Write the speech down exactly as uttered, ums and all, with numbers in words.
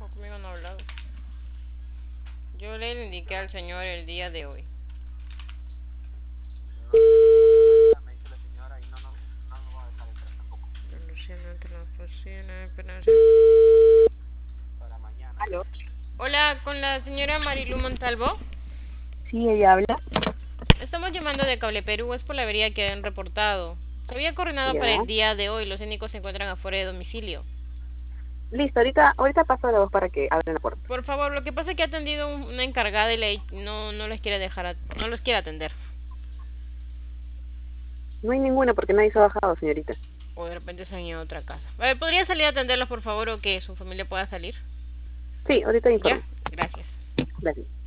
Conmigo no ha hablado. Yo le indiqué al señor el día de hoy. Luciano entre la cocina, espera. ¿Aló? Hola, con la señora Marilu Montalvo. Sí, ella habla. Estamos llamando de Cable Perú, es por la avería que han reportado. Se había coordinado para Ya. el día de hoy, los técnicos se encuentran afuera de domicilio. Listo, ahorita, ahorita paso la voz para que abran la puerta. Por favor, lo que pasa es que ha atendido un- una encargada y le, no, no les quiere dejar, a- no los quiere atender. No hay ninguna porque nadie se ha bajado, señorita. O de repente se han ido a otra casa. A ver, ¿podría salir a atenderlos, por favor, o que su familia pueda salir? Sí, ahorita Ya, informo. gracias. Gracias.